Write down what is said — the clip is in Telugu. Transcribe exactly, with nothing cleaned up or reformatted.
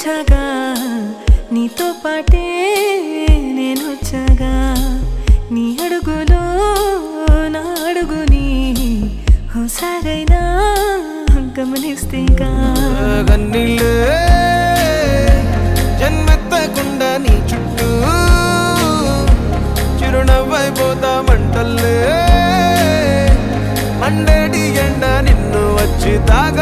వచ్చాగా నీతో పాటే నేను వచ్చాగా నీ అడుగులో నా అడుగుని హోసారైనా గమనిస్తేగా గన్నీళ్ళే జన్మెత్తకుండా నీ చుట్టూ చిరునవ్వైపోతా మంటల్లే మండేటి ఎండ నిన్ను వచ్చి తాగా